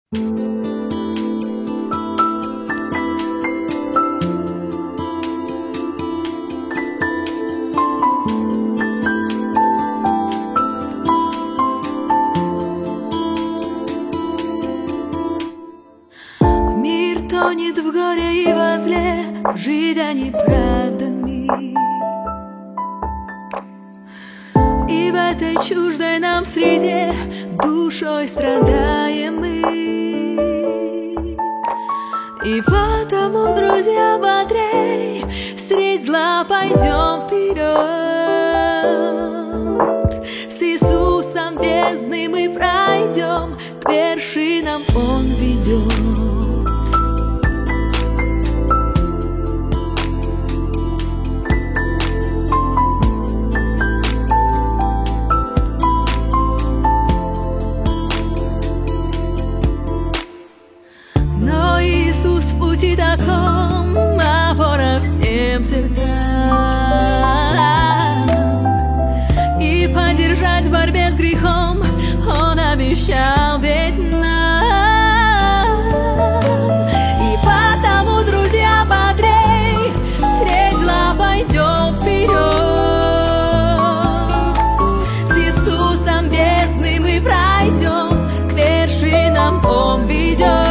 Мир тонет в горе и во зле, живя неправдами. И в этой чуждой нам среде душой страдаем мы. И потому, друзья, бодрей, средь зла пойдем вперед. С Иисусом бездны мы пройдем, к вершинам Он ведет. Но Иисус в пути таком опора всем сердцам, и поддержать в борьбе с грехом Он обещал ведь нам. И потому, друзья, бодрей, средь зла пойдем вперед. С Иисусом бездны мы пройдем, к вершинам Он ведет.